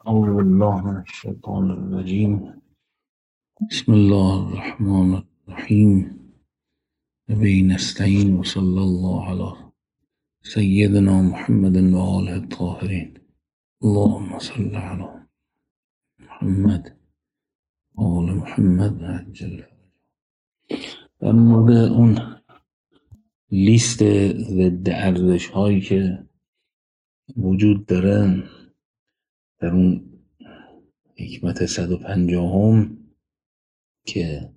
أعوذ بالله من الشيطان الرجيم. بسم الله الرحمن الرحيم. وبه نستعين وصلى الله على سيدنا محمد وآله الطاهرين. اللهم صل على محمد وآل محمد عجل. در مورد اون لیست ضد ارزش هایی که وجود داره در اون حکمت 150 که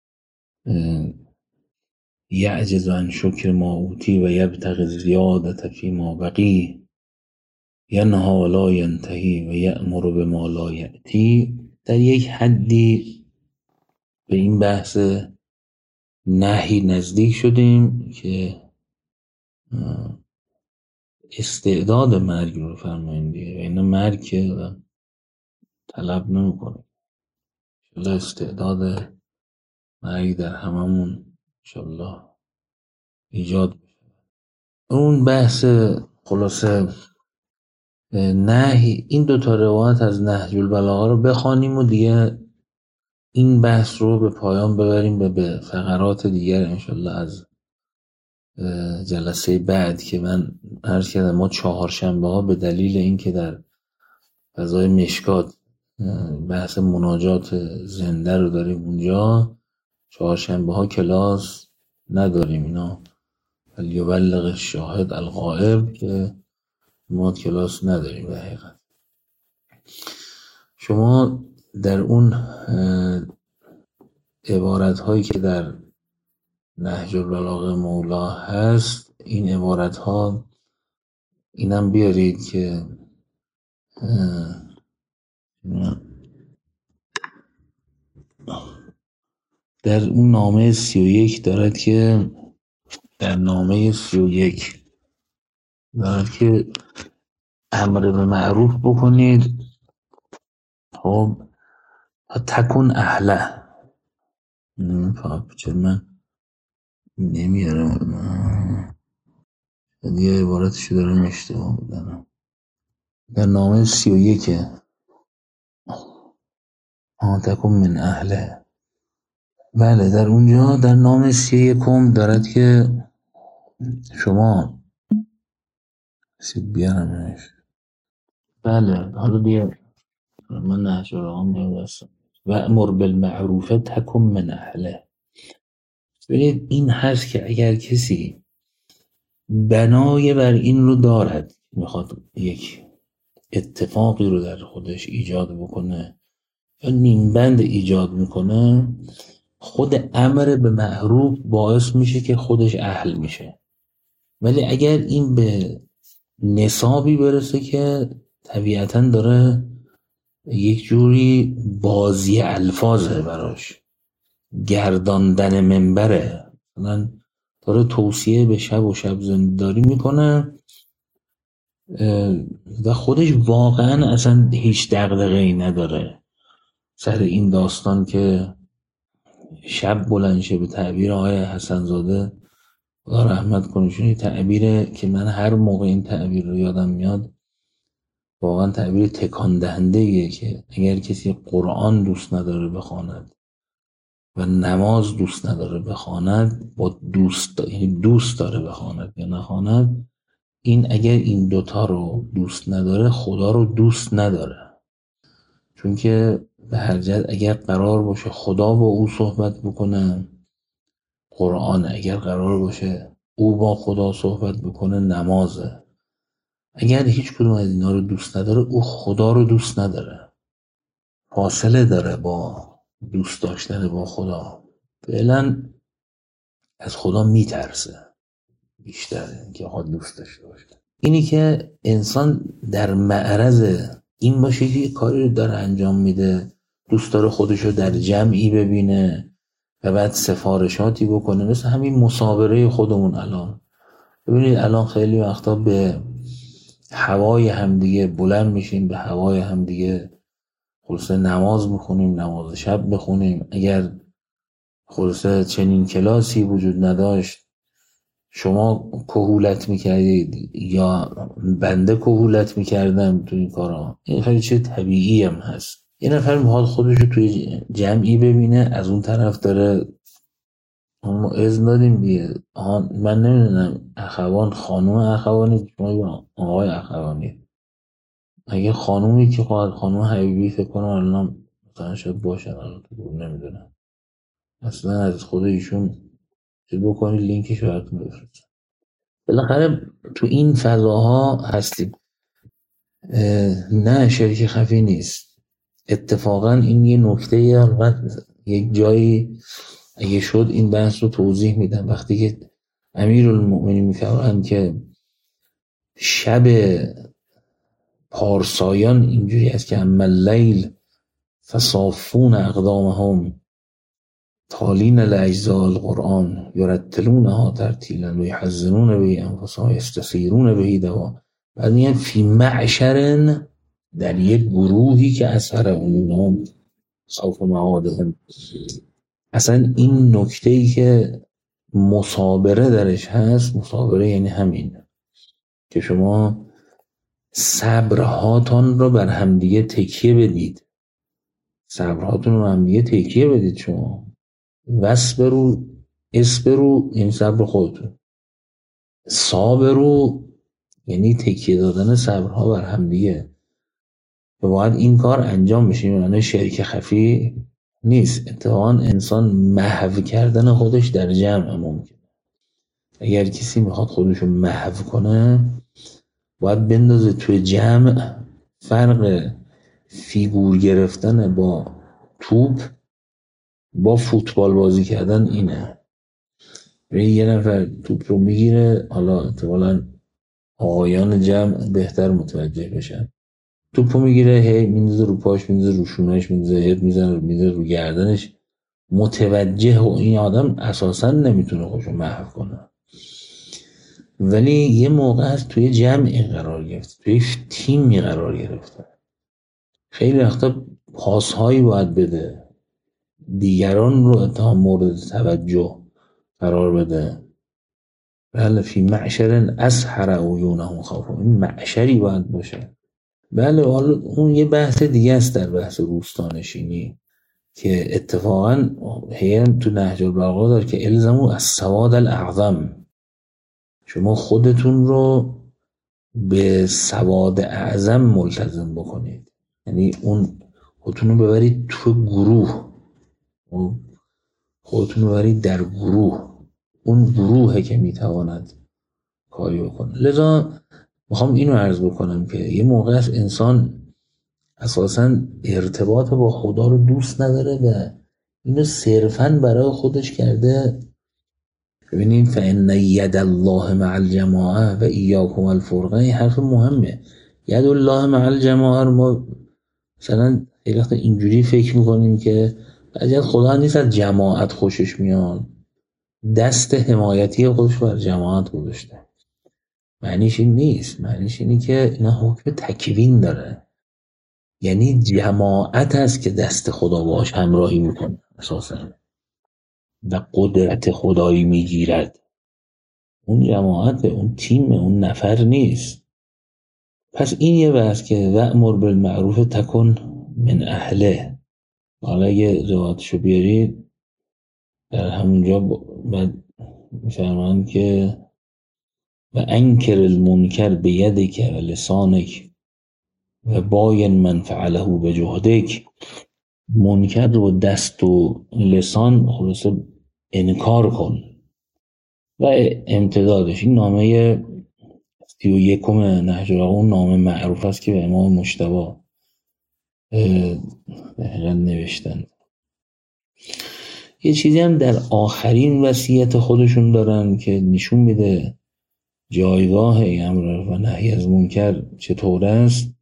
یعجز عن شکر ما اوتی و یبتغی زیادت فی ما بقی ینهی ولا ینتهی و یأمر بما لا یأتی، در یک حدی به این بحث نهی نزدیک شدیم که استعداد مرگ رو فرماییم دیگه، و اینا مرگ که طلب نمیکنه. انشالله استعداد مرگ در هممون انشالله ایجاد بشه. اون بحث خلاصه نهی، این دوتا روایت از نهج البلاغه رو بخوانیم و دیگه این بحث رو به پایان ببریم و به فقرات دیگر انشالله از جلسه بعد که من عرض کردم ما چهارشنبه ها به دلیل اینکه در فضای مشکات بحث مناجات زنده رو داریم اونجا، چهارشنبه ها کلاس نداریم. اینا یبلغ الشاهد الغائب که ما کلاس نداریم. به حقیقت شما در اون عبارت هایی که در نهج البلاغه مولا هست، این عبارت ها اینم بیارید که در اون نامه 31 دارد که در نامه 31 دارد که امر به معروف بکنید. خب تکون اهله، فقط چرا من نمیارم دیگه عبارتشو دارم اشتباه میدنم. در نامه 31 تکون من اهله، بله در اونجا در نامه 31 دارد که شما سید بیارمش. بله حالا دیگه من نهج البلاغه میدستم و امر بالمعروف تکون من اهله. ببینید این هست که اگر کسی بنای بر این رو دارد، میخواد یک اتفاقی رو در خودش ایجاد بکنه یا نیمبند ایجاد میکنه، خود امر به معروف باعث میشه که خودش اهل میشه. ولی اگر این به نصابی برسه که طبیعتاً داره یک جوری بازی الفاظه براش، گرداندن منبره، مثلا داره توصیه به شب و شب زنداری میکنه و خودش واقعا اصلا هیچ دغدغه‌ای نداره سر این داستان که شب بلند شه. به تعبیر آقای حسن زاده خدا رحمت کنه، چون تعبیره که من هر موقع این تعبیر رو یادم میاد واقعا تعبیر تکان دهنده‌ایه که اگر کسی قرآن دوست نداره بخواند و نماز دوست نداره بخواند، با دوست داره بخواند یا نخواند، این اگر این دوتا رو دوست نداره خدا رو دوست نداره. چون که به هر جهت اگر قرار باشه خدا با او صحبت بکنه قرآن، اگر قرار باشه او با خدا صحبت بکنه نمازه. اگر هیچ کدوم از اینا رو دوست نداره او خدا رو دوست نداره، فاصله داره با دوست داشتن با خدا. فعلا از خدا میترسه بیشتر که خود دوست داشته باشه. اینی که انسان در معرض این باشه که کاری رو داره انجام میده، دوست داره خودشو در جمعی ببینه و بعد سفارشاتی بکنه، مثل همین مصابره خودمون الان. ببینید الان خیلی وقتا به هوای همدیگه بلند میشیم، به هوای همدیگه خلاصه نماز بخونیم، نماز شب بخونیم. اگر خلاصه چنین کلاسی وجود نداشت شما کهولت میکردید یا بنده کهولت میکردم تو این کارا؟ این خیلی چیز طبیعی هم هست. یه نفر میخواد خودش رو توی جمعی ببینه، از اون طرف داره ما اذن دادیم دیگه. من نمیدونم اخوان خانوم اخوانی شما یا آقای اخوانی. اگه خانومی که خانوم حبیبی فکر کنم الان مثلا شاید باشن، الان تو نمیدونم اصلا. از خود ایشون چه بکنید لینکش براتون بفرستم. بالاخره تو این فضاها هستیم. نه شرک خفی نیست. اتفاقا این یه نکته، من یک جایی اگه شد این بحث رو توضیح میدم. وقتی که امیرالمؤمنین میفرمایند که شب پارسایان اینجوری است که اما اللیل فصافون اقدامهم تالین لاجزاء القرآن یرتلونها ترتیلا و یحزنون به انفسهم یستثیرون به دوا. بعد میگن فی معشر، در یک گروهی که اثر اونهم صوف معادهم. اصلا این نکته‌ای که مصابره درش هست، مصابره یعنی همین که شما صبرهاتون رو بر همدیگه تکیه بدید. صبرهاتون رو بر همدیگه تکیه بدید. شما وصبرو اسبرو یعنی صبر خودتون، صابرو یعنی تکیه دادن صبرها بر همدیگه. و باید این کار انجام بشه. یعنی شرک خفی نیست. اتفاقا انسان محو کردن خودش در جمع ممکنه. اگر کسی میخواد خودشو محو کنه باید بندازه توی جمع. فرق فیگور گرفتن با توپ با فوتبال بازی کردن اینه. یه نفر توپ رو میگیره، حالا احتمالاً آقایان جمع بهتر متوجه بشن، توپ رو میگیره هی میندازه رو پاش، میندازه رو شونهش، میندازه رو گردنش، متوجه. و این آدم اساساً نمیتونه خودشو محو کنه. ولی یه موقع هست توی جمعی قرار گرفته، توی تیمی قرار گرفته، خیلی وقتا پاسهایی باید بده، دیگران رو اتهام مورد توجه قرار بده. بله فی معشر اسحر عیونهم خوفا. این معشری باید باشه. بله حالا اون یه بحث دیگه است در بحث روستانشینی که اتفاقا هیئت تو نهج البلاغه داره که الزموا السواد الاعظم. شما خودتون رو به سواد اعظم ملتزم بکنید. یعنی اون خودتون رو ببرید تو گروه، خودتون رو ببرید در گروه. اون گروهه که میتواند کاری بکنه. لذا میخوام اینو عرض بکنم که یه موقع است انسان اساساً ارتباط با خدا رو دوست نداره و اینو صرفاً برای خودش کرده. ببینید فإن ید الله مع الجماعه و ایاکم الفرقه. این حرف مهمه. ید الله مع الجماعه رو ما مثلا خیلی وقت اینجوری فکر میکنیم که بعضی از خدا نیست از جماعت خوشش میاد، دست حمایتی خودش بر جماعت گذاشته. معنیش این نیست. معنیش اینه که اینا حکم تکوین داره. یعنی جماعت هست که دست خدا باش همراهی میکنه اساسا و قدرت خدایی میگیرد. اون جماعت، اون تیم، اون نفر نیست. پس این یه بحث که وأمر بالمعروف تکن من اهله. حالا اگه روایتشو بیارید در همونجا بعد میفرمان که و انکر المنکر بیدک و لسانک و باین من فعله بجهدک. منکر رو دست و لسان خلاصه انکار کن. و امتدادش این نامه 31 نهج البلاغه، اون نامه معروف است که به امام مجتبی نوشتن. یه چیزی هم در آخرین وصیت خودشون دارن که نشون میده جایگاه امر و نهی از منکر چطور است.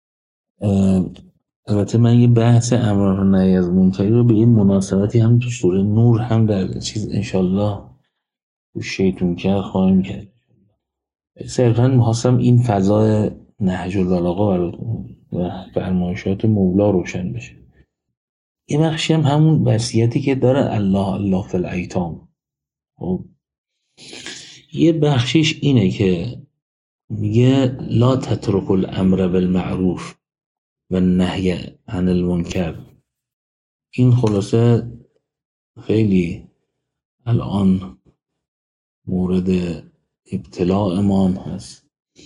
البته من یه بحث امر و نهی از منکر رو به این مناسبتی هم تو سوره نور هم در چیز انشالله شیطون کرد خواهیم کرد. صرفا می‌خواستم این فضای نهج البلاغه براتون و فرمایشات مولا روشن بشه. یه بخشی هم همون وصیتی که داره الله الله فی الایتام. یه بخشش اینه که میگه لا تترک الامر بالمعروف و نهی عن المنکر. این خلاصه خیلی الان مورد ابتلاع امام هست.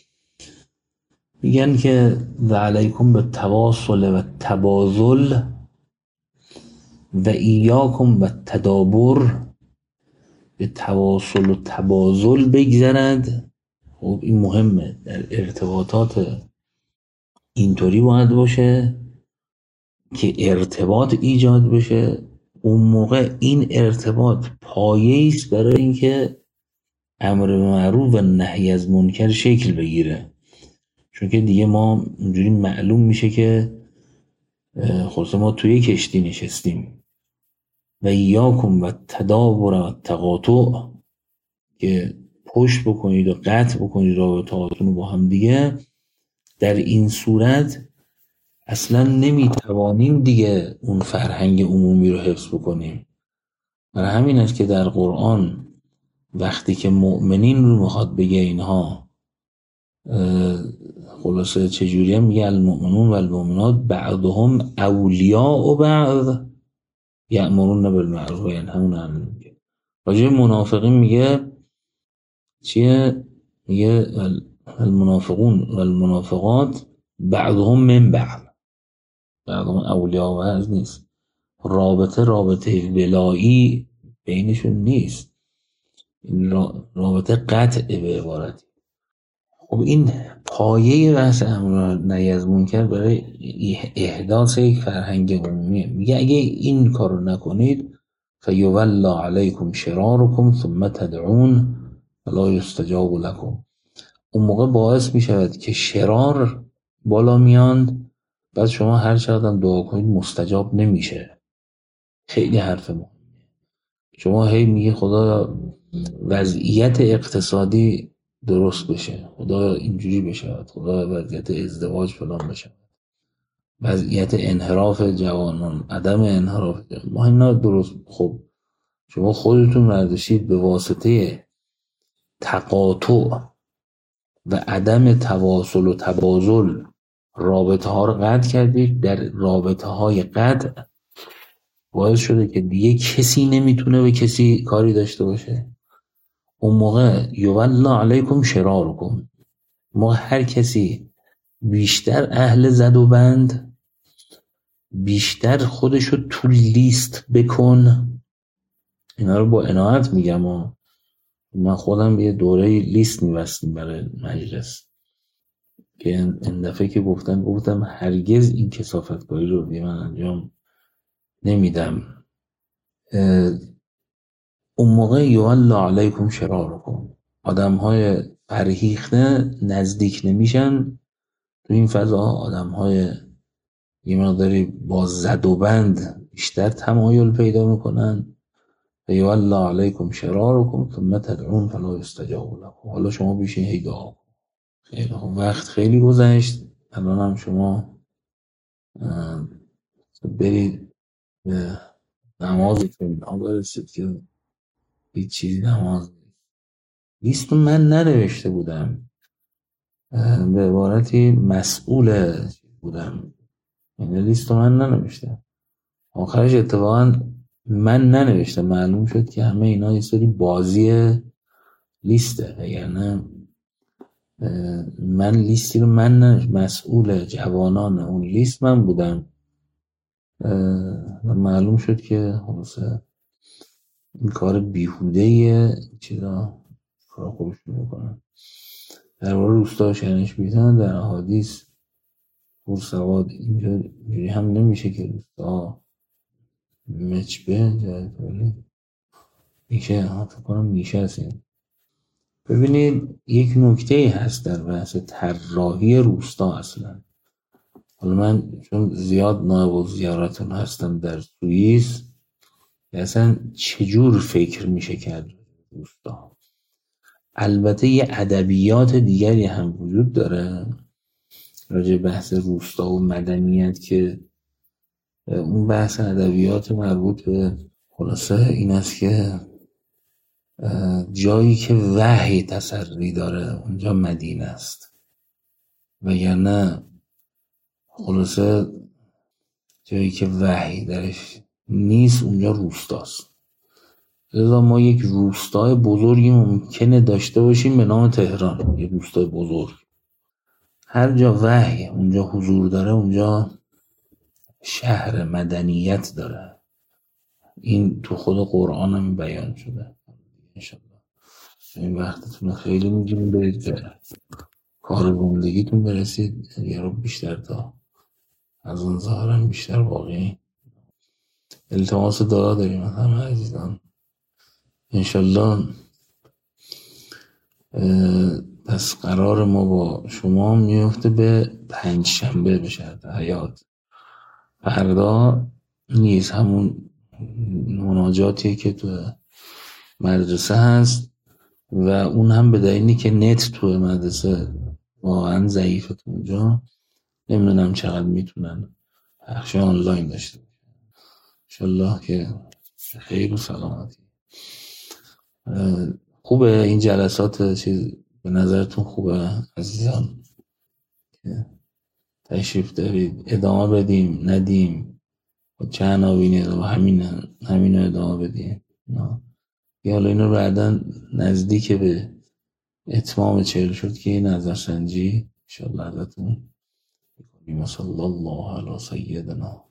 میگن که و علیکم بالتواصل و التباذل و ایاکم و التدابر. به تواصل و تباذل بگذرد. خب این مهمه، در ارتباطات اینطوری باید باشه که ارتباط ایجاد بشه. اون موقع این ارتباط پایه‌ای است برای اینکه امر به معروف و نهی از منکر شکل بگیره. چون که دیگه ما اونجوری معلوم میشه که خلاصه ما توی کشتی نشستیم. و ایاکم و تدابر و تقاطع، که پشت بکنید و قطع بکنید رابطه‌هاتون رو با هم دیگه. در این صورت اصلا نمیتوانیم دیگه اون فرهنگ عمومی رو حفظ بکنیم. برای همین است که در قرآن وقتی که مؤمنین رو میخواد بگه اینها خلاصه چجوریه، میگه المؤمنون و المؤمنات بعضهم اولیاء بعض یأمرون بالمعروف و ینهون عن المنکر. راجع منافقین میگه چیه؟ میگه المنافقون و المنافقات بعضهم من بعض. بعضهم اولیاء بعض نیست. رابطه ولایی بینشون نیست. این رابطه قطع به عبارتی. خب این پایه بحث امر نهی از منکر برای احداث یک فرهنگ عمومیه. میگه اگه این کارو نکنید فیولا علیکم شرارکم ثم تدعون فلا یستجاب لکم. اون موقع باعث میشود که شرار بالا میاند، بعد شما هر چقدر دعا کنید مستجاب نمیشه. خیلی حرف ما. شما هی میگه خدا وضعیت اقتصادی درست بشه، خدا اینجوری بشه، خدا وضعیت ازدواج فلان بشه، وضعیت انحراف جوانان، عدم انحراف جوانان. ما اینا درست. خب شما خودتون برداشتید به واسطه تقاطع و عدم تواصل و تباذل رابطه ها رو قطع کردید. در رابطه های قطع باعث شده که دیگه کسی نمیتونه به کسی کاری داشته باشه. اون موقع یولا علیکم شرارکم. موقع هر کسی بیشتر اهل زد و بند، بیشتر خودشو تو لیست بکن. اینا رو با عنایت میگم. من خودم یه دوره لیست میبستیم برای مجلس که این دفعه که گفتم هرگز این کثافتکاری رو من انجام نمیدم. اون موقع یولا علیکم شرارکم. آدم های فرهیخته نزدیک نمیشن تو این فضا. آدم های یه مقداری با زد و بند بیشتر تمایل پیدا میکنن. یولا علیکم شرارکم ثم تدعون فلا یستجاب لکم. حالا شما بیشین هی دعا کن. خیلی وقت خیلی گذشت. الان هم شما برید به نمازتون برسید که هیچ چیزی نماز لیست من ننوشته بودم. به عبارتی مسئول بودم. یعنی لیست من ننوشتم. آخرش اتفاقا من ننوشتم. معلوم شد که همه اینا یه سری بازی لیسته. یعنی من لیستی رو من ننوشتم. مسئول جوانان اون لیست من بودم. و معلوم شد که خلاصه این کار بیهودهیه. چیزا کار خوبش میکنن. در باره روستا شنش بیتن در احادیث سواد اینجوری هم نمیشه که روستا مچبه جایتولی میشه. فکر کنم میشه هستیم. ببینید یک نکته هست در بحث طراحی روستا. اصلا حالا من چون زیاد نایب الزیارتون هستم در سوئیس، اصلا چجور فکر میشه کرد روستا. البته یه ادبیات دیگری هم وجود داره راجع بحث روستا و مدنیت، که اون بحث ادبیات مربوط به خلاصه این است که جایی که وحی تسری داره اونجا مدینه است، وگرنه خلاصه جایی که وحی درش نیست اونجا روستاست. لذا ما یک روستای بزرگی ممکنه داشته باشیم به نام تهران، یک روستای بزرگ. هر جا وحی اونجا حضور داره اونجا شهر مدنیت داره. این تو خود قرآن هم بیان شده. انشالله این وقتتون خیلی میگیم برید به کار زندگیتون برسید، یه رو بیشتر تا از اون ظاهرم بیشتر واقعی التماس دعا داریم از همه عزیزان. انشالله پس قرار ما با شما میفته به 5 شنبه به شرط حیات. فردا نیز همون مناجاتیه که تو مدرسه هست و اون هم به دلیلی که نت تو مدرسه واقعا ضعیفه اونجا، نمیدونم چقدر میتونن پخش آنلاین داشته باشه. انشالله که خیر و سلامتی. خوبه این جلسات چیز به نظرتون خوبه عزیزان که تشریف دارید ادامه بدیم ندیم و چه عناوینی و همین ادامه بدیم یا حالا اینو بعدن نزدیک به اتمام 40 شد که این نظرسنجی انشالله ازتون بکنیم. صلی الله علی سیدنا